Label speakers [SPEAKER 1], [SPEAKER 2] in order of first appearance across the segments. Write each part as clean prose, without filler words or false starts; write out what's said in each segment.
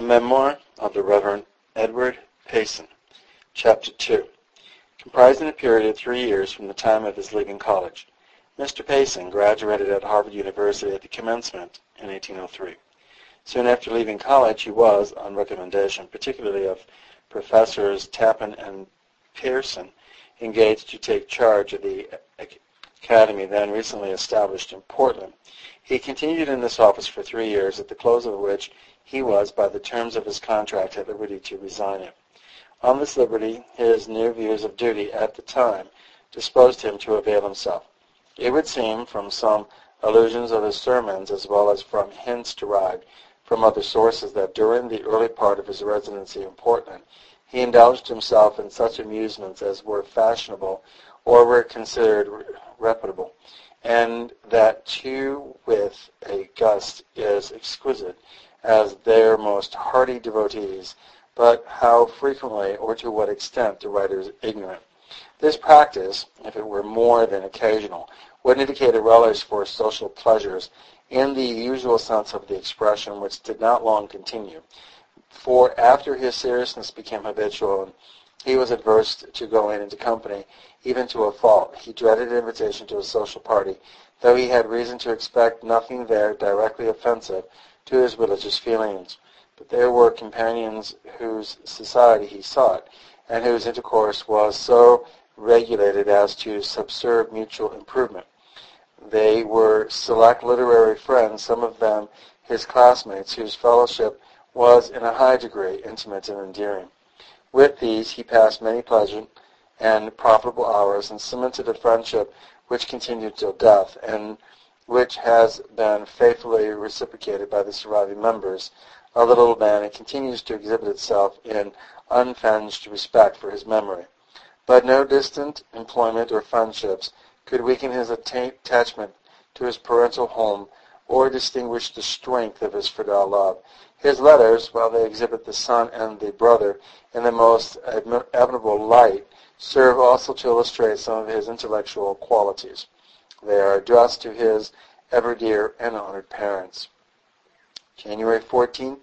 [SPEAKER 1] A Memoir of the Reverend Edward Payson, Chapter 2, comprising a period of 3 years from the time of his leaving college. Mr. Payson graduated at Harvard University at the commencement in 1803. Soon after leaving college, he was, on recommendation, particularly of Professors Tappan and Pearson, engaged to take charge of the academy then recently established in Portland. He continued in this office for 3 years, at the close of which he was, by the terms of his contract, at liberty to resign it. On this liberty, his new views of duty at the time disposed him to avail himself. It would seem, from some allusions of his sermons, as well as from hints derived from other sources, that during the early part of his residency in Portland, he indulged himself in such amusements as were fashionable or were considered reputable, and that too with a gust is exquisite, as their most hardy devotees, but how frequently or to what extent the writer is ignorant. This practice, if it were more than occasional, would indicate a relish for social pleasures in the usual sense of the expression, which did not long continue. For after his seriousness became habitual, and he was averse to going into company, even to a fault. He dreaded invitation to a social party, though he had reason to expect nothing there directly offensive to his religious feelings. But there were companions whose society he sought, and whose intercourse was so regulated as to subserve mutual improvement. They were select literary friends, some of them his classmates, whose fellowship was in a high degree intimate and endearing. With these he passed many pleasant and profitable hours, and cemented a friendship which continued till death, and which has been faithfully reciprocated by the surviving members of the little band, and continues to exhibit itself in unfringed respect for his memory. But no distant employment or friendships could weaken his attachment to his parental home or distinguish the strength of his fidel love. His letters, while they exhibit the son and the brother in the most admirable light, serve also to illustrate some of his intellectual qualities. They are addressed to his ever dear and honored parents. January 14,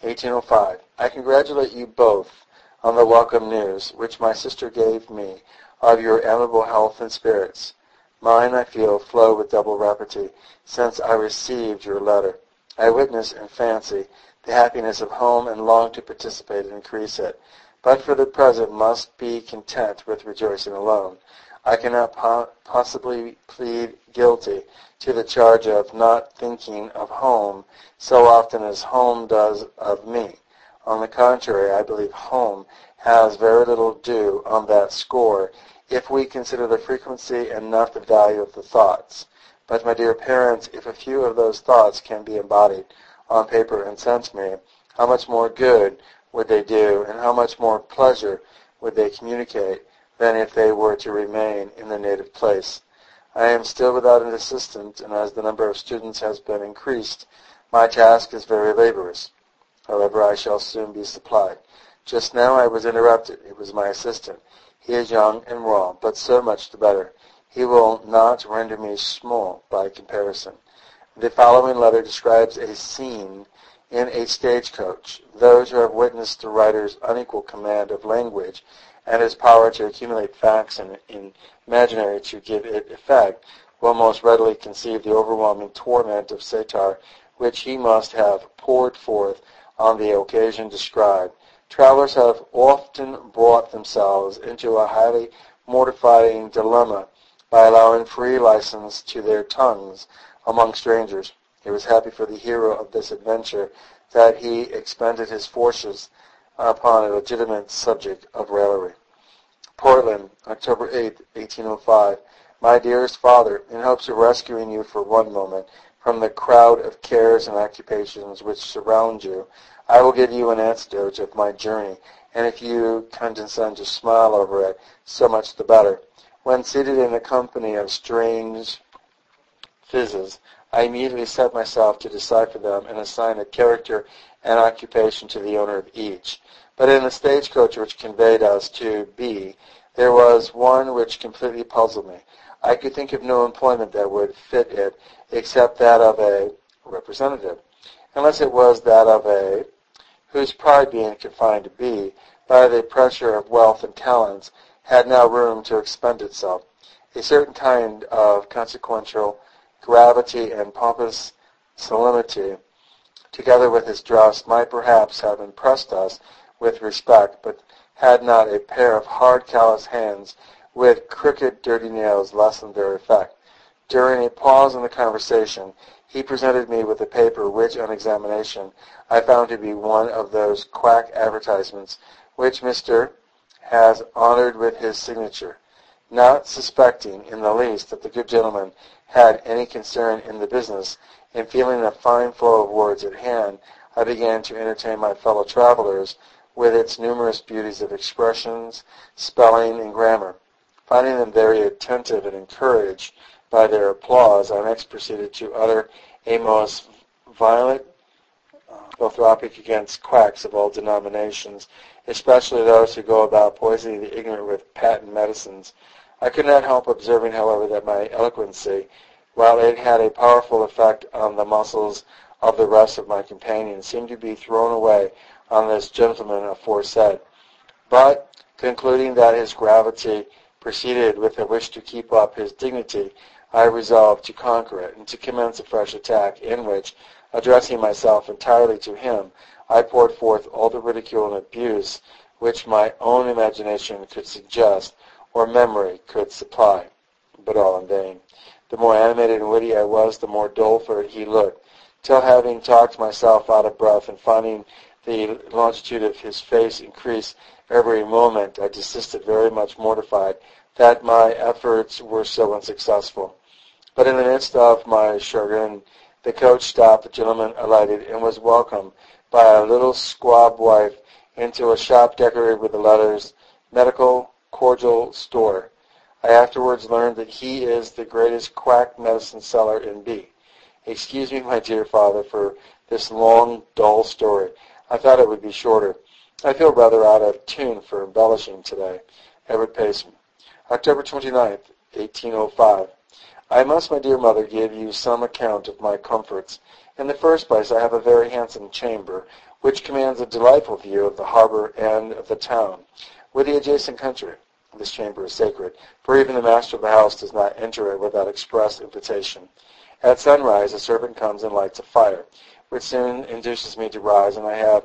[SPEAKER 1] 1805. I congratulate you both on the welcome news which my sister gave me of your amiable health and spirits. Mine, I feel, flow with double rapidity since I received your letter. I witness in fancy the happiness of home and long to participate and increase it, but for the present must be content with rejoicing alone. I cannot possibly plead guilty to the charge of not thinking of home so often as home does of me. On the contrary, I believe home has very little due on that score, if we consider the frequency and not the value of the thoughts. But, my dear parents, if a few of those thoughts can be embodied on paper and sent me, how much more good would they do, and how much more pleasure would they communicate than if they were to remain in their native place. I am still without an assistant, and as the number of students has been increased, my task is very laborious. However, I shall soon be supplied. Just now I was interrupted. It was my assistant. He is young and raw, but so much the better. He will not render me small by comparison. The following letter describes a scene in a stagecoach. Those who have witnessed the writer's unequal command of language and his power to accumulate facts and imaginary to give it effect will most readily conceive the overwhelming torment of satire which he must have poured forth on the occasion described. Travelers have often brought themselves into a highly mortifying dilemma by allowing free license to their tongues among strangers. It was happy for the hero of this adventure that he expended his forces upon a legitimate subject of raillery. Portland, October 8, 1805. My dearest father, in hopes of rescuing you for one moment from the crowd of cares and occupations which surround you, I will give you an anecdote of my journey, and if you condescend to smile over it, so much the better. When seated in a company of strange physics, I immediately set myself to decipher them and assign a character and occupation to the owner of each. But in the stagecoach which conveyed us to B, there was one which completely puzzled me. I could think of no employment that would fit it except that of a representative, unless it was that of a whose pride being confined to B, by the pressure of wealth and talents, had now room to expend itself. A certain kind of consequential gravity and pompous solemnity, together with his dress, might perhaps have impressed us with respect, but had not a pair of hard, callous hands with crooked, dirty nails lessened their effect. During a pause in the conversation, he presented me with a paper which, on examination, I found to be one of those quack advertisements which Mr. has honored with his signature. Not suspecting in the least that the good gentleman had any concern in the business, and feeling a fine flow of words at hand, I began to entertain my fellow travelers with its numerous beauties of expressions, spelling, and grammar. Finding them very attentive and encouraged by their applause, I next proceeded to utter a most violent philanthropic against quacks of all denominations, especially those who go about poisoning the ignorant with patent medicines. I could not help observing, however, that my eloquency, while it had a powerful effect on the muscles of the rest of my companions, seemed to be thrown away on this gentleman aforesaid. But, concluding that his gravity proceeded with a wish to keep up his dignity, I resolved to conquer it, and to commence a fresh attack, in which, addressing myself entirely to him, I poured forth all the ridicule and abuse which my own imagination could suggest, or memory could supply, but all in vain. The more animated and witty I was, the more doleful he looked, till having talked myself out of breath, and finding the longitude of his face increase every moment, I desisted, very much mortified that my efforts were so unsuccessful. But in the midst of my chagrin, the coach stopped, the gentleman alighted, and was welcomed by a little squab wife into a shop decorated with the letters Medical Cordial Store. I afterwards learned that he is the greatest quack medicine seller in B. Excuse me, my dear father, for this long, dull story. I thought it would be shorter. I feel rather out of tune for embellishing today. Edward Payson. October 29th, 1805. I must, my dear mother, give you some account of my comforts. In the first place, I have a very handsome chamber, which commands a delightful view of the harbor and of the town, with the adjacent country. This chamber is sacred, for even the master of the house does not enter it without express invitation. At sunrise, a servant comes and lights a fire, which soon induces me to rise, and I have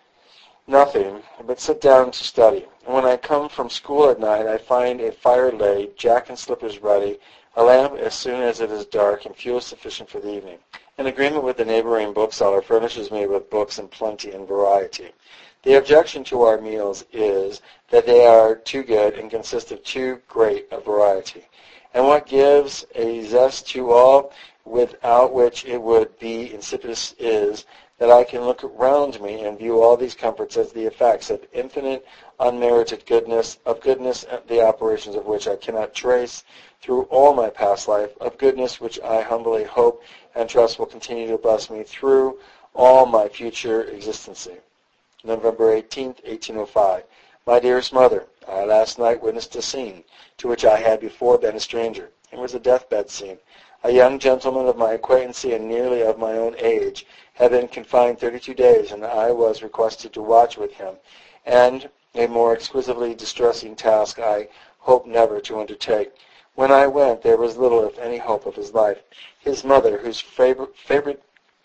[SPEAKER 1] nothing but sit down to study. And when I come from school at night, I find a fire laid, jack and slippers ready, a lamp as soon as it is dark, and fuel sufficient for the evening. An agreement with the neighboring bookseller furnishes me with books in plenty and variety. The objection to our meals is that they are too good and consist of too great a variety. And what gives a zest to all, without which it would be insipid, is that I can look round me and view all these comforts as the effects of infinite unmerited goodness, the operations of which I cannot trace through all my past life, of goodness which I humbly hope and trust will continue to bless me through all my future existency. November 18th, 1805. My dearest mother, I last night witnessed a scene to which I had before been a stranger. It was a deathbed scene. A young gentleman of my acquaintance and nearly of my own age had been confined 32 days, and I was requested to watch with him, and a more exquisitely distressing task I hope never to undertake. When I went, there was little, if any, hope of his life. His mother, whose favorite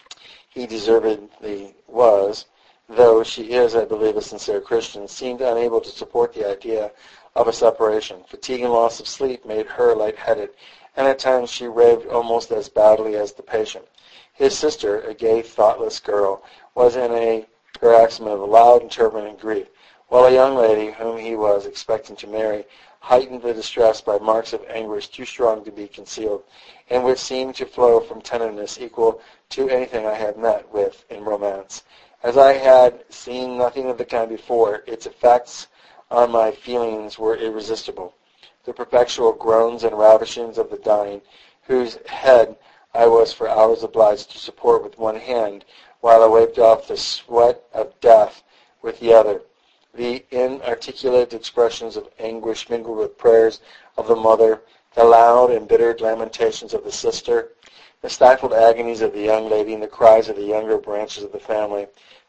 [SPEAKER 1] he deservedly was, though she is, I believe, a sincere Christian, seemed unable to support the idea of a separation. Fatigue and loss of sleep made her lightheaded, and at times she raved almost as badly as the patient. His sister, a gay, thoughtless girl, was in a paroxysm of loud and turbulent grief, while a young lady, whom he was expecting to marry, heightened the distress by marks of anguish too strong to be concealed, and which seemed to flow from tenderness equal to anything I had met with in romance. As I had seen nothing of the kind before, its effects on my feelings were irresistible. The perpetual groans and ravishings of the dying, whose head I was for hours obliged to support with one hand, while I wiped off the sweat of death with the other. The inarticulate expressions of anguish mingled with prayers of the mother, the loud embittered lamentations of the sister, the stifled agonies of the young lady, and the cries of the younger branches of the family,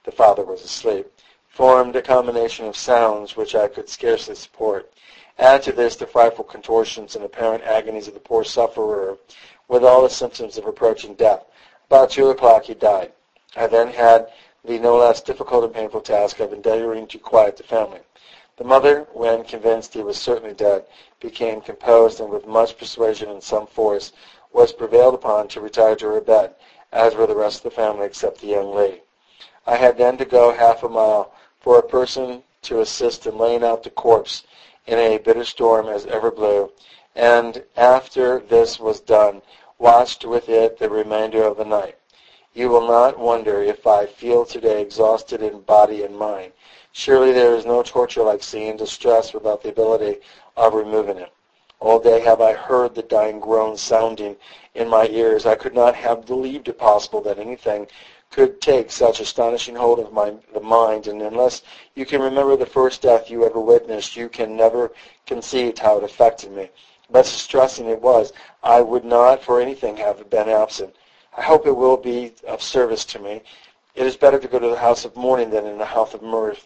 [SPEAKER 1] the father was asleep, formed a combination of sounds which I could scarcely support. Add to this the frightful contortions and apparent agonies of the poor sufferer, with all the symptoms of approaching death. About 2 o'clock he died. I then had the no less difficult and painful task of endeavoring to quiet the family. The mother, when convinced he was certainly dead, became composed, and with much persuasion and some force was prevailed upon to retire to her bed, as were the rest of the family except the young lady. I had then to go half a mile for a person to assist in laying out the corpse in a bitter storm as ever blew, and after this was done, watched with it the remainder of the night. You will not wonder if I feel today exhausted in body and mind. Surely there is no torture like seeing distress without the ability of removing it. All day have I heard the dying groans sounding in my ears. I could not have believed it possible that anything could take such astonishing hold of the mind, and unless you can remember the first death you ever witnessed, you can never conceive how it affected me. But distressing it was, I would not for anything have been absent. I hope it will be of service to me. It is better to go to the house of mourning than in the house of mirth.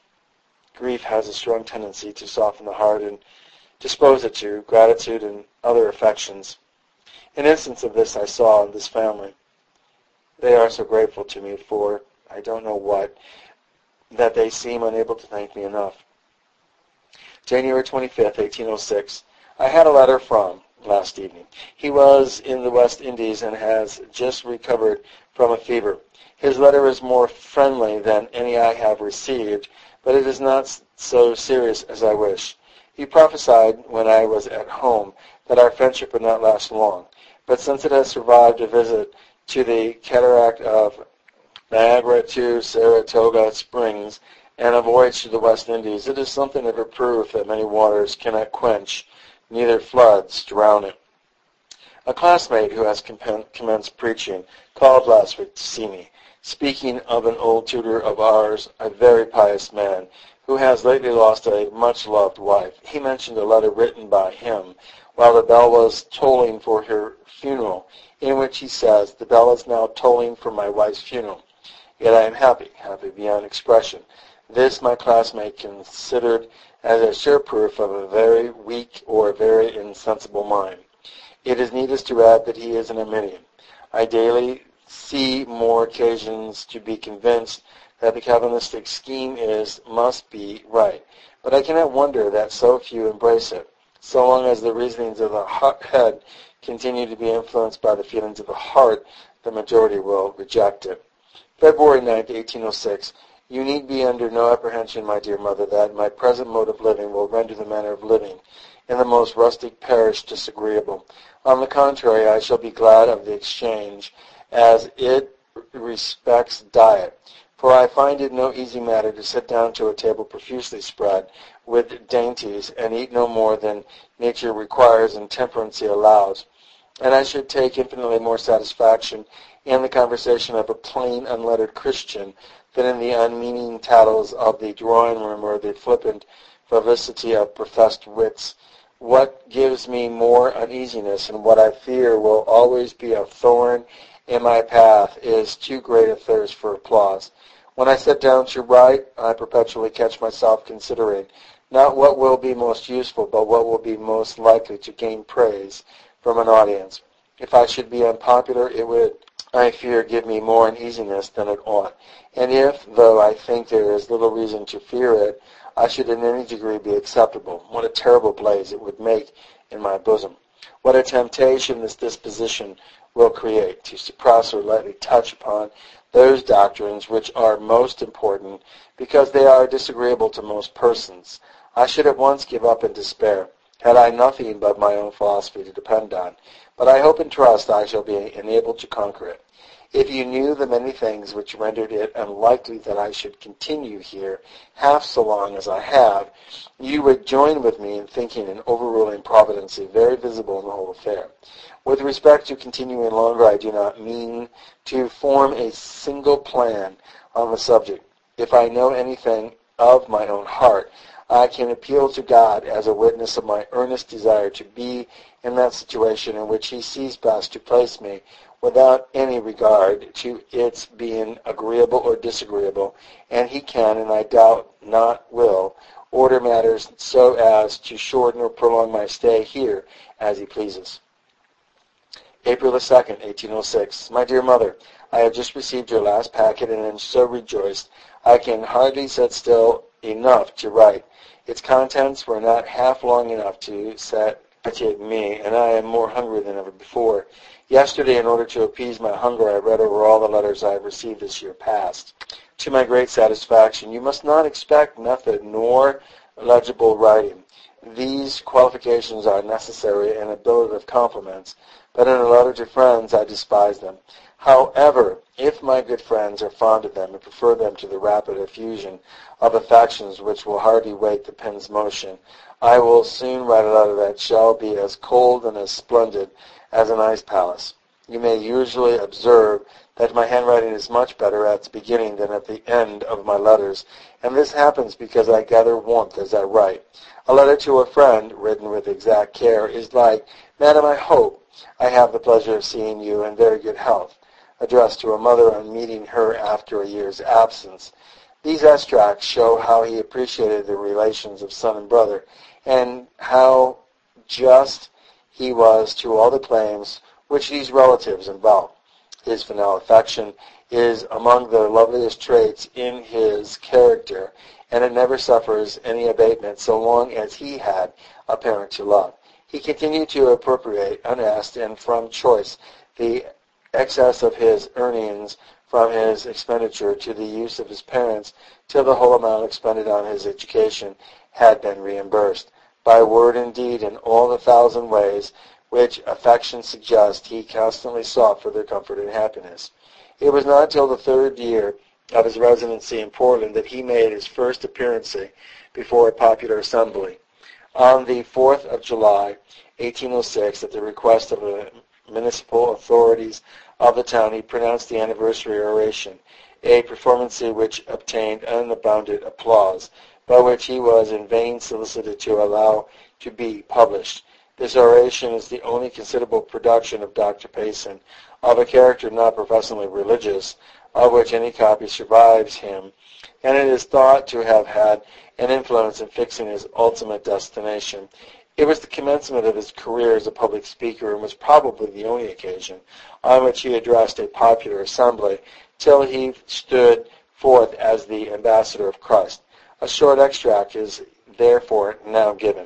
[SPEAKER 1] Grief has a strong tendency to soften the heart and dispose it to gratitude and other affections. An instance of this I saw in this family. They are so grateful to me for I don't know what, that they seem unable to thank me enough. January 25th, 1806. I had a letter from last evening. He was in the West Indies and has just recovered from a fever. His letter is more friendly than any I have received, but it is not so serious as I wish. He prophesied when I was at home that our friendship would not last long, but since it has survived a visit to the cataract of Niagara to Saratoga Springs and a voyage to the West Indies, it is something of a proof that many waters cannot quench, neither floods drown it. A classmate who has commenced preaching called last week to see me, speaking of an old tutor of ours, a very pious man, who has lately lost a much-loved wife. He mentioned a letter written by him while the bell was tolling for her funeral, in which he says, "The bell is now tolling for my wife's funeral. Yet I am happy beyond expression." This my classmate considered as a sure proof of a very weak or very insensible mind. It is needless to add that he is an Arminian. I daily see more occasions to be convinced that the Calvinistic scheme must be right, but I cannot wonder that so few embrace it. So long as the reasonings of the head continue to be influenced by the feelings of the heart, the majority will reject it. February 9th, 1806. You need be under no apprehension, my dear mother, that my present mode of living will render the manner of living in the most rustic parish disagreeable. On the contrary, I shall be glad of the exchange, as it respects diet, for I find it no easy matter to sit down to a table profusely spread with dainties, and eat no more than nature requires and temperancy allows. And I should take infinitely more satisfaction in the conversation of a plain, unlettered Christian than in the unmeaning tattles of the drawing-room or the flippant vivacity of professed wits. What gives me more uneasiness, and what I fear will always be a thorn in my path, is too great a thirst for applause. When I sit down to write, I perpetually catch myself considering, not what will be most useful, but what will be most likely to gain praise from an audience. If I should be unpopular, it would, I fear, give me more uneasiness than it ought. And if, though I think there is little reason to fear it, I should in any degree be acceptable, what a terrible blaze it would make in my bosom. What a temptation this disposition will create, to suppress or lightly touch upon those doctrines which are most important, because they are disagreeable to most persons. I should at once give up in despair, had I nothing but my own philosophy to depend on. But I hope and trust I shall be enabled to conquer it. If you knew the many things which rendered it unlikely that I should continue here half so long as I have, you would join with me in thinking an overruling providency very visible in the whole affair. With respect to continuing longer, I do not mean to form a single plan on the subject. If I know anything of my own heart. I can appeal to God as a witness of my earnest desire to be in that situation in which he sees best to place me, without any regard to its being agreeable or disagreeable, and he can, and I doubt not will, order matters so as to shorten or prolong my stay here as he pleases. April the 2nd, 1806. My dear Mother, I have just received your last packet and am so rejoiced I can hardly sit still enough to write. Its contents were not half long enough to satiate me, and I am more hungry than ever before. Yesterday, in order to appease my hunger, I read over all the letters I have received this year past. To my great satisfaction, you must not expect method nor legible writing. These qualifications are necessary and abilitative compliments, but in a letter to friends I despise them. However, if my good friends are fond of them and prefer them to the rapid effusion of affections which will hardly wait the pen's motion, I will soon write a letter that shall be as cold and as splendid as an ice palace. You may usually observe that my handwriting is much better at the beginning than at the end of my letters, and this happens because I gather warmth as I write. A letter to a friend, written with exact care, is like, Madam, I hope I have the pleasure of seeing you in very good health, addressed to a mother on meeting her after a year's absence. These extracts show how he appreciated the relations of son and brother, and how just he was to all the claims which these relatives involve. His filial affection is among the loveliest traits in his character, and it never suffers any abatement so long as he had a parent to love. He continued to appropriate, unasked and from choice, the excess of his earnings from his expenditure to the use of his parents till the whole amount expended on his education had been reimbursed. By word and deed, in all the thousand ways which affection suggests, he constantly sought for their comfort and happiness. It was not till the third year of his residency in Portland that he made his first appearance before a popular assembly. On the 4th of July, 1806, at the request of the municipal authorities of the town, he pronounced the anniversary oration, a performance which obtained unbounded applause, but which he was in vain solicited to allow to be published. This oration is the only considerable production of Dr. Payson, of a character not professionally religious, of which any copy survives him, and it is thought to have had an influence in fixing his ultimate destination. It was the commencement of his career as a public speaker, and was probably the only occasion on which he addressed a popular assembly, till he stood forth as the ambassador of Christ. A short extract is therefore now given.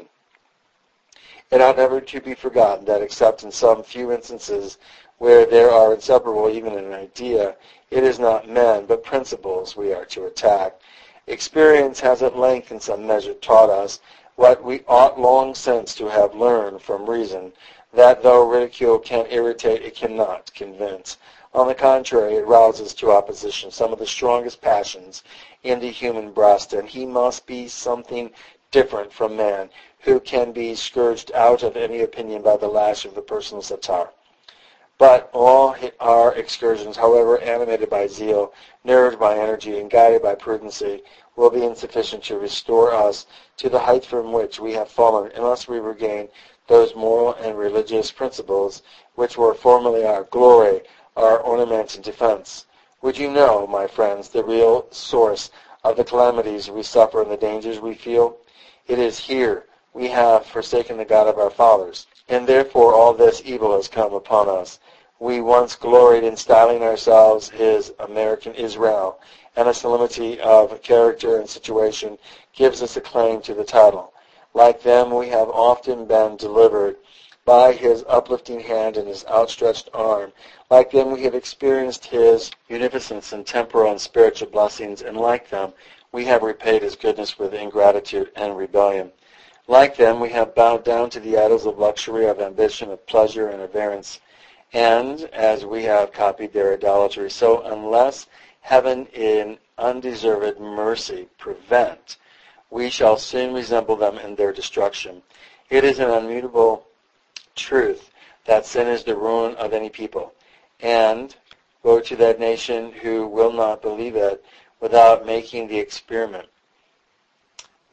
[SPEAKER 1] It ought never to be forgotten that, except in some few instances where there are inseparable even in idea, it is not men but principles we are to attack. Experience has at length in some measure taught us what we ought long since to have learned from reason, that though ridicule can irritate, it cannot convince. On the contrary, it rouses to opposition some of the strongest passions in the human breast, and he must be something different from man, who can be scourged out of any opinion by the lash of the personal satire. But all our excursions, however animated by zeal, nerved by energy, and guided by prudency, will be insufficient to restore us to the height from which we have fallen, unless we regain those moral and religious principles which were formerly our glory, our ornament and defense. Would you know, my friends, the real source of the calamities we suffer and the dangers we feel? It is here we have forsaken the God of our fathers, and therefore all this evil has come upon us. We once gloried in styling ourselves his American Israel, and a solemnity of character and situation gives us a claim to the title. Like them, we have often been delivered by his uplifting hand and his outstretched arm. Like them, we have experienced his munificence and temporal and spiritual blessings, and like them, we have repaid his goodness with ingratitude and rebellion. Like them, we have bowed down to the idols of luxury, of ambition, of pleasure, and avarice. And as we have copied their idolatry, so unless heaven in undeserved mercy prevent, we shall soon resemble them in their destruction. It is an unmutable truth that sin is the ruin of any people, and woe to that nation who will not believe it without making the experiment.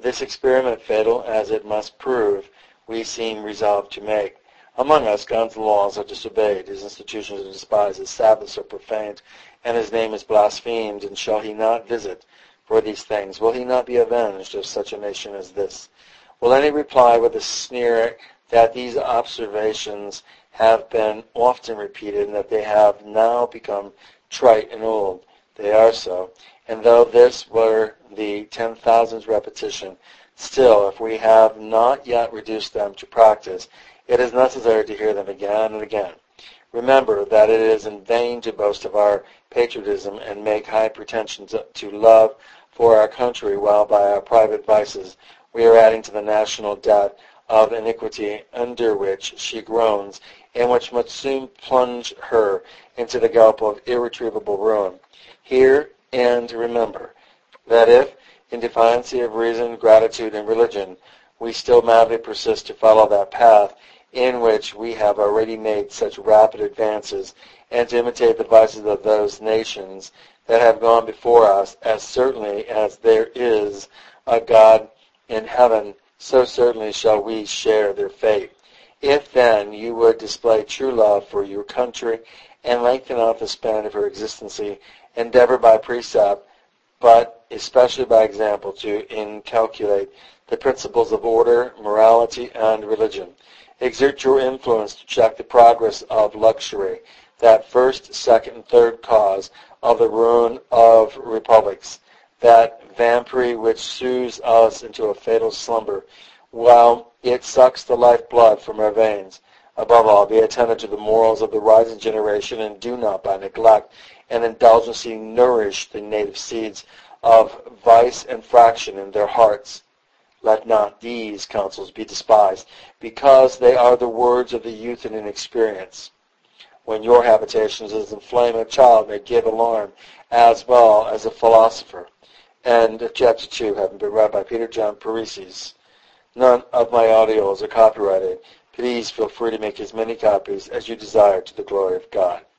[SPEAKER 1] This experiment, fatal as it must prove, we seem resolved to make. Among us, God's laws are disobeyed, his institutions are despised, his Sabbaths are profaned, and his name is blasphemed. And shall he not visit for these things? Will he not be avenged of such a nation as this? Will any reply with a sneer that these observations have been often repeated, and that they have now become trite and old? They are so. And though this were the 10,000th repetition, still, if we have not yet reduced them to practice, it is necessary to hear them again and again. Remember that it is in vain to boast of our patriotism and make high pretensions to love for our country, while by our private vices we are adding to the national debt of iniquity under which she groans, and which must soon plunge her into the gulf of irretrievable ruin. Hear and remember that if, in defiance of reason, gratitude, and religion, we still madly persist to follow that path in which we have already made such rapid advances, and to imitate the vices of those nations that have gone before us, as certainly as there is a God in heaven, so certainly shall we share their fate. If then you would display true love for your country and lengthen out the span of her existency, endeavor by precept, but especially by example, to inculcate the principles of order, morality, and religion. Exert your influence to check the progress of luxury, that first, second, and third cause of the ruin of republics, that vampire which soothes us into a fatal slumber, while it sucks the life-blood from our veins. Above all, be attentive to the morals of the rising generation, and do not, by neglect and indulgency, nourish the native seeds of vice and fraction in their hearts. Let not these counsels be despised, because they are the words of the youth and inexperience. When your habitation is inflamed, a child may give alarm as well as a philosopher. End of chapter 2, having been read by Peter John Paresis. None of my audios are copyrighted. Please feel free to make as many copies as you desire to the glory of God.